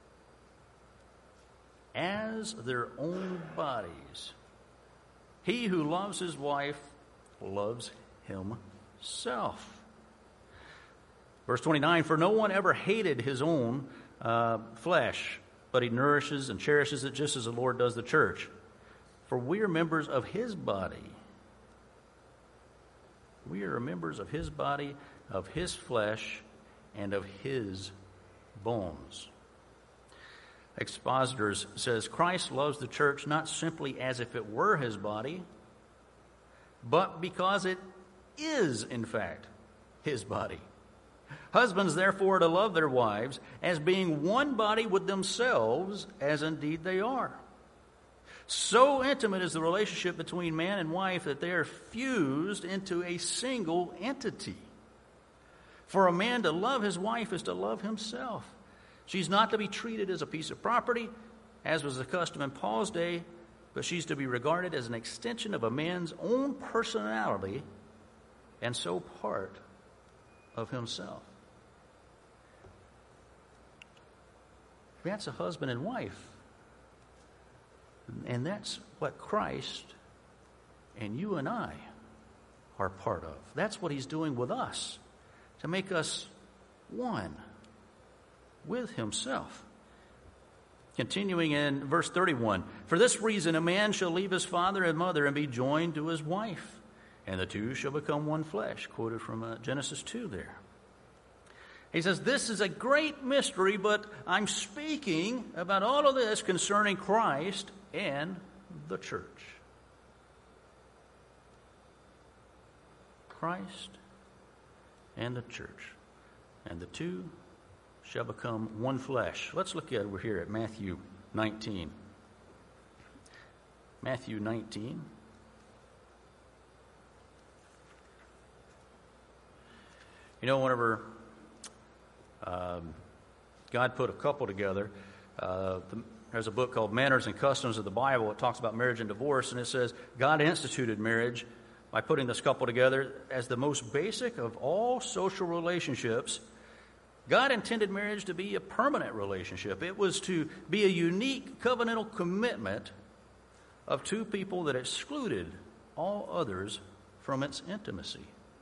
As their own bodies. He who loves his wife loves himself. Verse twenty-nine, for no one ever hated his own uh, flesh, but he nourishes and cherishes it just as the Lord does the church. For we are members of his body. We are members of his body, of his flesh, and of his bones. Expositors says Christ loves the church not simply as if it were his body, but because it is, in fact, his body. Husbands, therefore, are to love their wives as being one body with themselves, as indeed they are. So intimate is the relationship between man and wife that they are fused into a single entity. For a man to love his wife is to love himself. She's not to be treated as a piece of property, as was the custom in Paul's day, but she's to be regarded as an extension of a man's own personality and so part of himself. That's a husband and wife. And that's what Christ and you and I are part of. That's what he's doing with us, to make us one with himself. Continuing in verse thirty-one, for this reason a man shall leave his father and mother and be joined to his wife, and the two shall become one flesh, quoted from uh, Genesis two there. He says, this is a great mystery, but I'm speaking about all of this concerning Christ and the church. Christ and the church, and the two shall become one flesh. Let's look at over here at Matthew nineteen. Matthew nineteen. You know, whenever um, God put a couple together, uh, the, there's a book called Manners and Customs of the Bible. It talks about marriage and divorce, and it says God instituted marriage by putting this couple together as the most basic of all social relationships. God intended marriage to be a permanent relationship. It was to be a unique covenantal commitment of two people that excluded all others from its intimacy.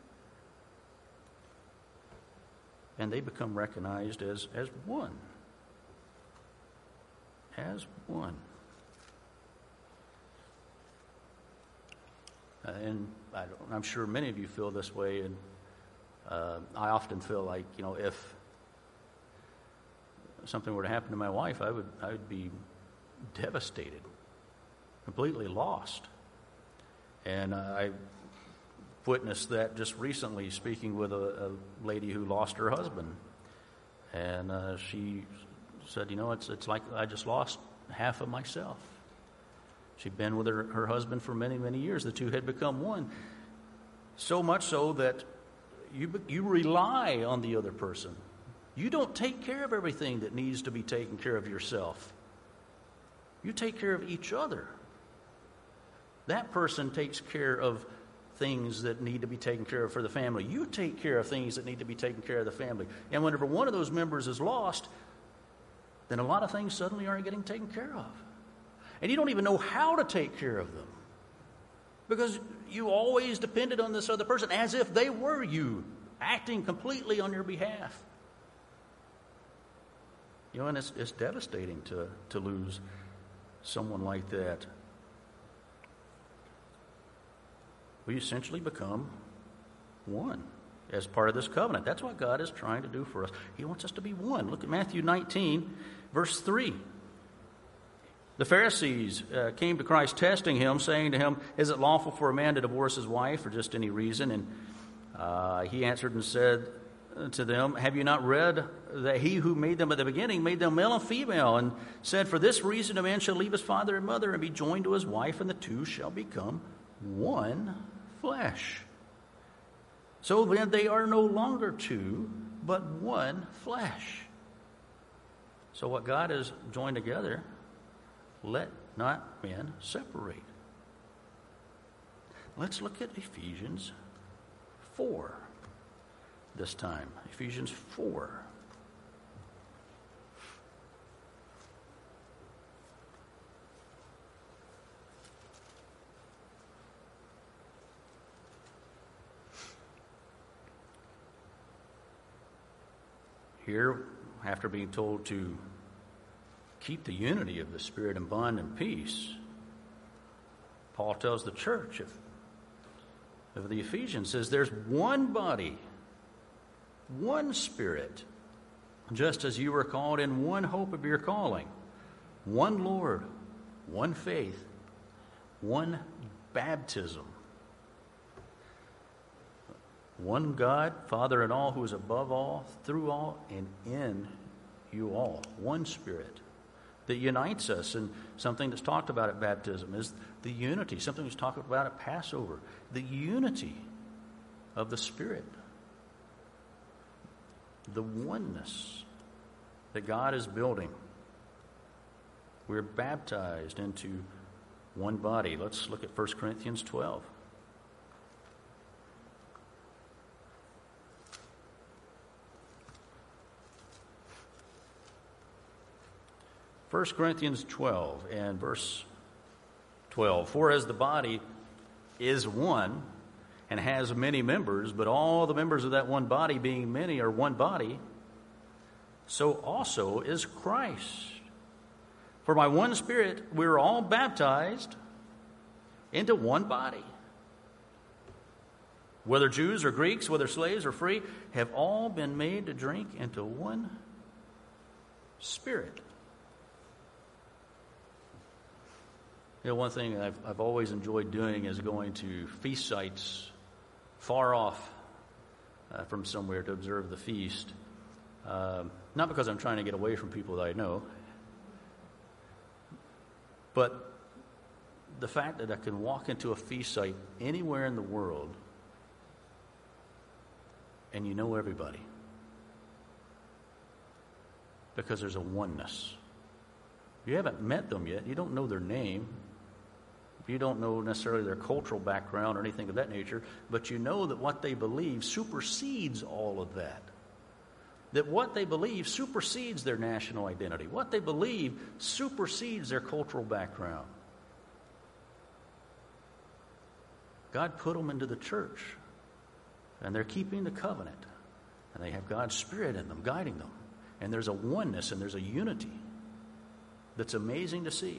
And they become recognized as, as one. As one. Uh, and I don't, I'm sure many of you feel this way, and uh, I often feel like, you know, if something were to happen to my wife, I would I would be devastated, completely lost. And uh, I witnessed that just recently, speaking with a, a lady who lost her husband, and uh, she said, you know, it's it's like I just lost half of myself. She'd been with her, her husband for many, many years. The two had become one, so much so that you you rely on the other person. You don't take care of everything that needs to be taken care of yourself. You take care of each other. That person takes care of things that need to be taken care of for the family. You take care of things that need to be taken care of the family. And whenever one of those members is lost, then a lot of things suddenly aren't getting taken care of. And you don't even know how to take care of them, because you always depended on this other person as if they were you, acting completely on your behalf. You know, and it's, it's devastating to, to lose someone like that. We essentially become one as part of this covenant. That's what God is trying to do for us. He wants us to be one. Look at Matthew nineteen, verse three. The Pharisees uh, came to Christ testing him, saying to him, is it lawful for a man to divorce his wife for just any reason? And uh, he answered and said to them, have you not read that he who made them at the beginning made them male and female, and said, for this reason a man shall leave his father and mother and be joined to his wife, and the two shall become one flesh. So then they are no longer two, but one flesh. So what God has joined together, let not men separate. Let's look at Ephesians four this time. Ephesians four. Here, after being told to keep the unity of the Spirit in bond and peace, Paul tells the church of, of the Ephesians, says there's one body, one Spirit, just as you were called in one hope of your calling, one Lord, one faith, one baptism, one God, Father in all, who is above all, through all, and in you all. One Spirit that unites us. And something that's talked about at baptism is the unity. Something that's talked about at Passover. The unity of the Spirit. The oneness that God is building. We're baptized into one body. Let's look at First Corinthians twelve. First Corinthians twelve and verse twelve. For as the body is one and has many members, but all the members of that one body, being many, are one body, so also is Christ. For by one Spirit we are all baptized into one body. Whether Jews or Greeks, whether slaves or free, have all been made to drink into one Spirit. You know, one thing I've, I've always enjoyed doing is going to feast sites far off uh, from somewhere to observe the feast. Um, not because I'm trying to get away from people that I know, but the fact that I can walk into a feast site anywhere in the world and you know everybody. Because there's a oneness. You haven't met them yet. You don't know their name. You don't know necessarily their cultural background or anything of that nature, but you know that what they believe supersedes all of that. That what they believe supersedes their national identity. What they believe supersedes their cultural background. God put them into the church, and they're keeping the covenant, and they have God's Spirit in them, guiding them. And there's a oneness and there's a unity that's amazing to see.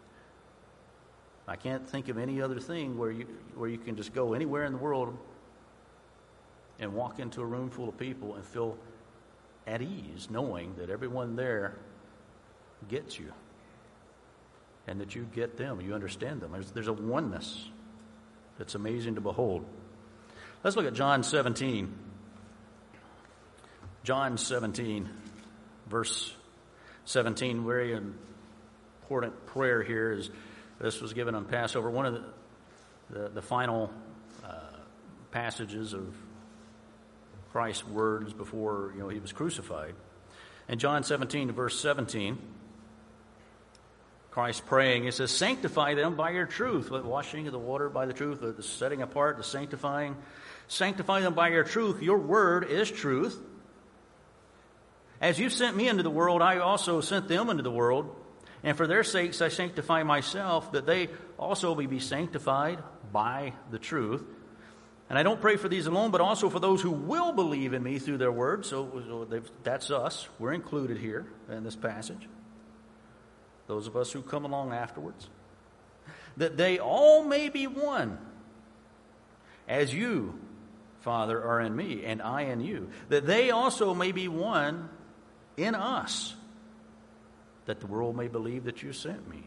I can't think of any other thing where you where you can just go anywhere in the world and walk into a room full of people and feel at ease knowing that everyone there gets you and that you get them, you understand them. There's, there's a oneness that's amazing to behold. Let's look at John seventeen. John seventeen, verse seventeen, very important prayer here is this was given on Passover, one of the, the, the final uh, passages of Christ's words before you know he was crucified. In John seventeen, verse seventeen, Christ praying, it says, sanctify them by your truth, the washing of the water by the truth, the setting apart, the sanctifying. Sanctify them by your truth. Your word is truth. As you sent me into the world, I also sent them into the world. And for their sakes I sanctify myself, that they also may be sanctified by the truth. And I don't pray for these alone, but also for those who will believe in me through their word. So, so that's us. We're included here in this passage. Those of us who come along afterwards. That they all may be one, as you, Father, are in me, and I in you. That they also may be one in us, that the world may believe that you sent me.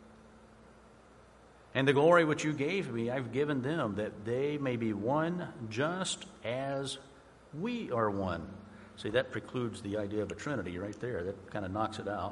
And the glory which you gave me, I've given them, that they may be one just as we are one. See, that precludes the idea of a Trinity right there. That kind of knocks it out.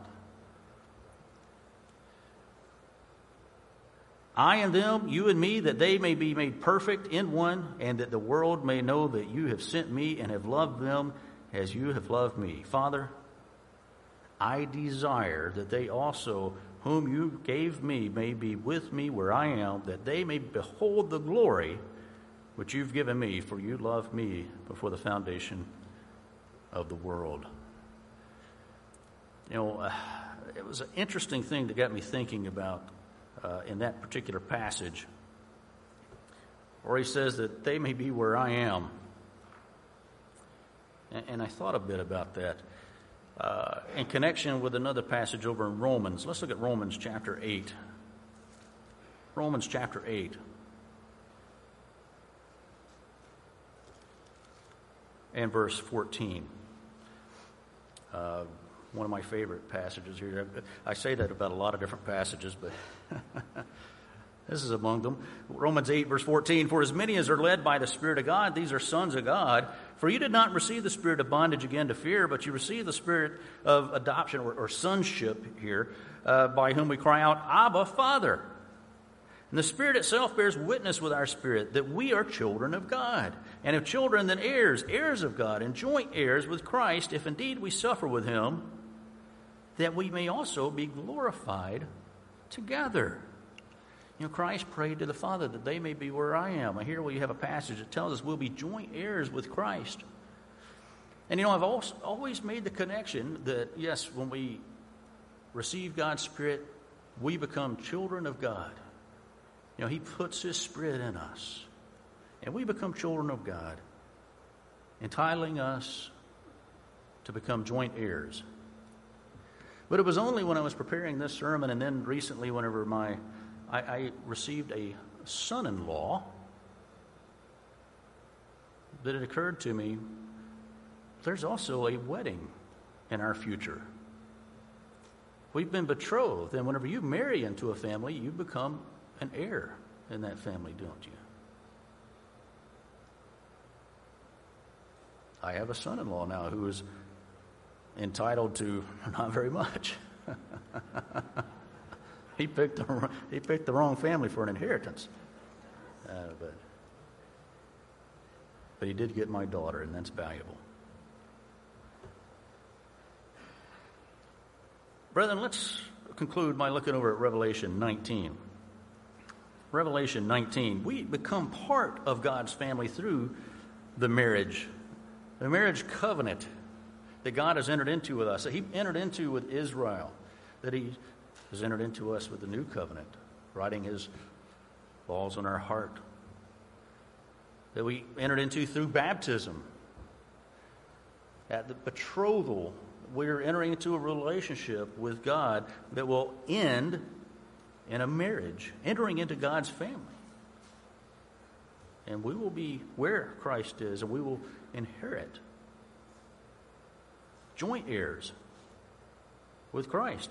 I and them, you and me, that they may be made perfect in one, and that the world may know that you have sent me and have loved them as you have loved me. Father, I desire that they also, whom you gave me, may be with me where I am, that they may behold the glory which you've given me, for you loved me before the foundation of the world. You know, uh, it was an interesting thing that got me thinking about uh, in that particular passage, where he says that they may be where I am. And, and I thought a bit about that. Uh, in connection with another passage over in Romans. Let's look at Romans chapter eight. Romans chapter eight. And verse fourteen. Uh, one of my favorite passages here. I say that about a lot of different passages, but this is among them. Romans eight, verse fourteen. For as many as are led by the Spirit of God, these are sons of God. For you did not receive the spirit of bondage again to fear, but you received the spirit of adoption, or, or sonship here, uh, by whom we cry out, Abba, Father. And the Spirit itself bears witness with our spirit that we are children of God. And if children, then heirs, heirs of God, and joint heirs with Christ, if indeed we suffer with him, that we may also be glorified together. You know, Christ prayed to the Father that they may be where I am. And here we have a passage that tells us we'll be joint heirs with Christ. And, you know, I've also always made the connection that, yes, when we receive God's Spirit, we become children of God. You know, he puts his Spirit in us. And we become children of God, entitling us to become joint heirs. But it was only when I was preparing this sermon, and then recently whenever my I, I received a son-in-law, that it occurred to me, there's also a wedding in our future. We've been betrothed, and whenever you marry into a family, you become an heir in that family, don't you? I have a son-in-law now who is entitled to not very much. he picked the, he picked the wrong family for an inheritance. Uh, but, but he did get my daughter, and that's valuable. Brethren, let's conclude by looking over at Revelation nineteen. Revelation nineteen, we become part of God's family through the marriage, the marriage covenant that God has entered into with us, that he entered into with Israel, that he has entered into us with the new covenant, writing his laws on our heart, that we entered into through baptism. At the betrothal, we're entering into a relationship with God that will end in a marriage, entering into God's family. And we will be where Christ is, and we will inherit joint heirs with Christ.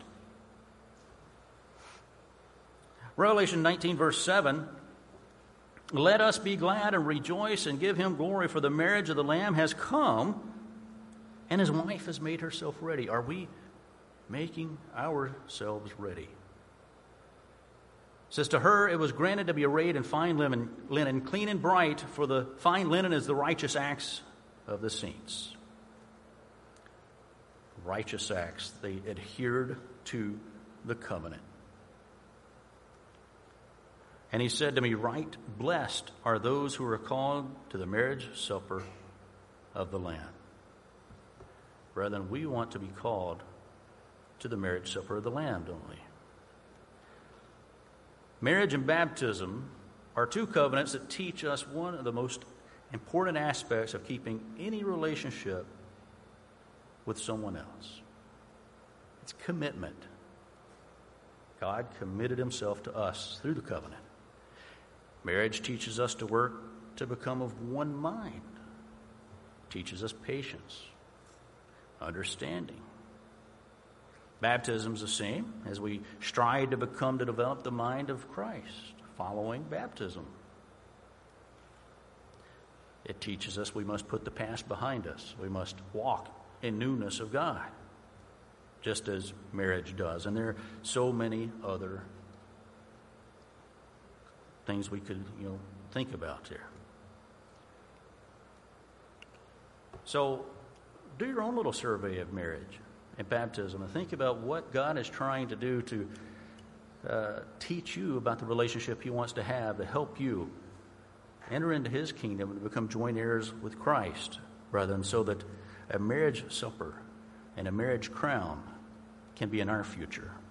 Revelation nineteen, verse seven, let us be glad and rejoice and give him glory, for the marriage of the Lamb has come, and his wife has made herself ready. Are we making ourselves ready? It says, to her it was granted to be arrayed in fine linen, linen, clean and bright, for the fine linen is the righteous acts of the saints. Righteous acts. They adhered to the covenant. And he said to me, right blessed are those who are called to the marriage supper of the Lamb. Brethren, we want to be called to the marriage supper of the Lamb, don't we? Marriage and baptism are two covenants that teach us one of the most important aspects of keeping any relationship with someone else. It's commitment. God committed himself to us through the covenant. Marriage teaches us to work to become of one mind. It teaches us patience, understanding. Baptism is the same as we strive to become, to develop the mind of Christ, following baptism. It teaches us we must put the past behind us. We must walk in newness of God, just as marriage does. And there are so many other things we could, you know, think about here. So, do your own little survey of marriage and baptism and think about what God is trying to do to uh, teach you about the relationship he wants to have to help you enter into his kingdom and become joint heirs with Christ, brethren, so that a marriage supper and a marriage crown can be in our future.